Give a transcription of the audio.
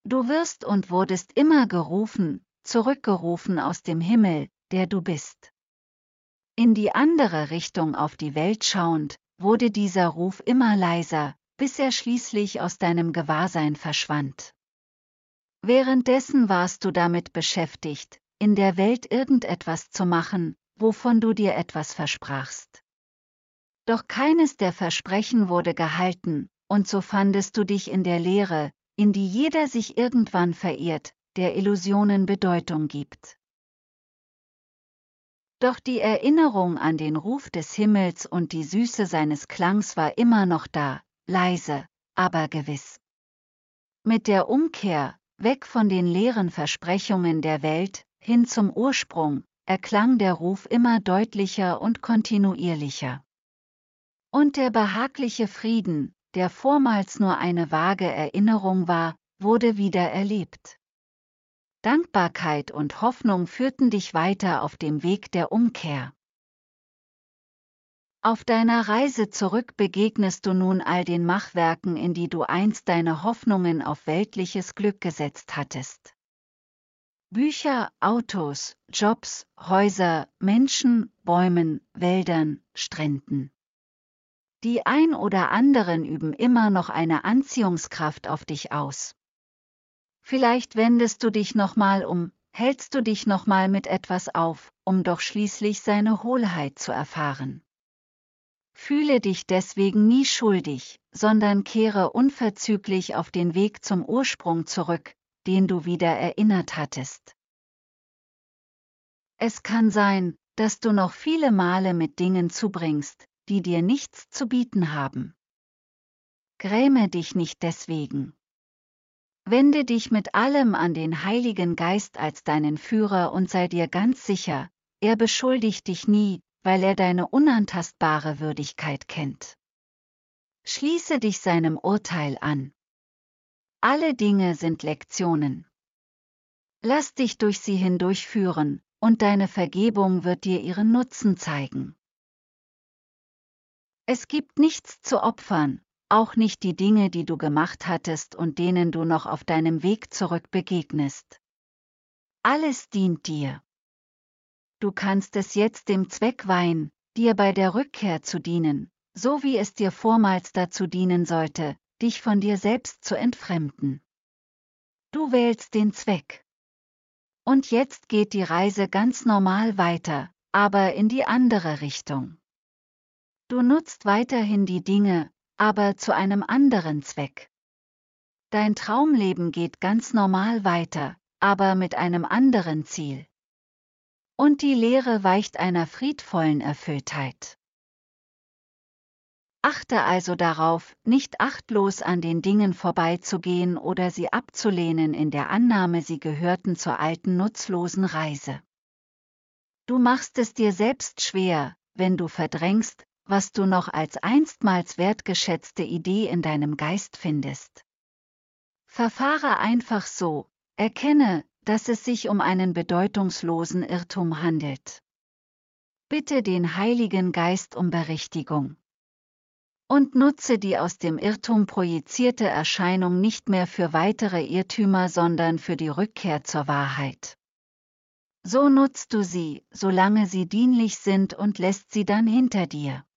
Du wirst und wurdest immer gerufen, zurückgerufen aus dem Himmel, der du bist. In die andere Richtung auf die Welt schauend, wurde dieser Ruf immer leiser, bis er schließlich aus deinem Gewahrsein verschwand. Währenddessen warst du damit beschäftigt, in der Welt irgendetwas zu machen, wovon du dir etwas versprachst. Doch keines der Versprechen wurde gehalten, und so fandest du dich in der Leere, in die jeder sich irgendwann verirrt, der Illusionen Bedeutung gibt. Doch die Erinnerung an den Ruf des Himmels und die Süße seines Klangs war immer noch da, leise, aber gewiss. Mit der Umkehr, weg von den leeren Versprechungen der Welt, hin zum Ursprung, erklang der Ruf immer deutlicher und kontinuierlicher. Und der behagliche Frieden, der vormals nur eine vage Erinnerung war, wurde wieder erlebt. Dankbarkeit und Hoffnung führten dich weiter auf dem Weg der Umkehr. Auf deiner Reise zurück begegnest du nun all den Machwerken, in die du einst deine Hoffnungen auf weltliches Glück gesetzt hattest. Bücher, Autos, Jobs, Häuser, Menschen, Bäumen, Wäldern, Stränden. Die ein oder anderen üben immer noch eine Anziehungskraft auf dich aus. Vielleicht wendest du dich nochmal um, hältst du dich nochmal mit etwas auf, um doch schließlich seine Hohlheit zu erfahren. Fühle dich deswegen nie schuldig, sondern kehre unverzüglich auf den Weg zum Ursprung zurück, den du wieder erinnert hattest. Es kann sein, dass du noch viele Male mit Dingen zubringst, die dir nichts zu bieten haben. Gräme dich nicht deswegen. Wende dich mit allem an den Heiligen Geist als deinen Führer und sei dir ganz sicher, er beschuldigt dich nie, weil er deine unantastbare Würdigkeit kennt. Schließe dich seinem Urteil an. Alle Dinge sind Lektionen. Lass dich durch sie hindurchführen, und deine Vergebung wird dir ihren Nutzen zeigen. Es gibt nichts zu opfern, auch nicht die Dinge, die du gemacht hattest und denen du noch auf deinem Weg zurück begegnest. Alles dient dir. Du kannst es jetzt dem Zweck weihen, dir bei der Rückkehr zu dienen, so wie es dir vormals dazu dienen sollte, dich von dir selbst zu entfremden. Du wählst den Zweck. Und jetzt geht die Reise ganz normal weiter, aber in die andere Richtung. Du nutzt weiterhin die Dinge, aber zu einem anderen Zweck. Dein Traumleben geht ganz normal weiter, aber mit einem anderen Ziel. Und die Lehre weicht einer friedvollen Erfülltheit. Achte also darauf, nicht achtlos an den Dingen vorbeizugehen oder sie abzulehnen in der Annahme, sie gehörten zur alten nutzlosen Reise. Du machst es dir selbst schwer, wenn du verdrängst, was du noch als einstmals wertgeschätzte Idee in deinem Geist findest. Verfahre einfach so, erkenne, dass es sich um einen bedeutungslosen Irrtum handelt. Bitte den Heiligen Geist um Berichtigung. Und nutze die aus dem Irrtum projizierte Erscheinung nicht mehr für weitere Irrtümer, sondern für die Rückkehr zur Wahrheit. So nutzt du sie, solange sie dienlich sind und lässt sie dann hinter dir.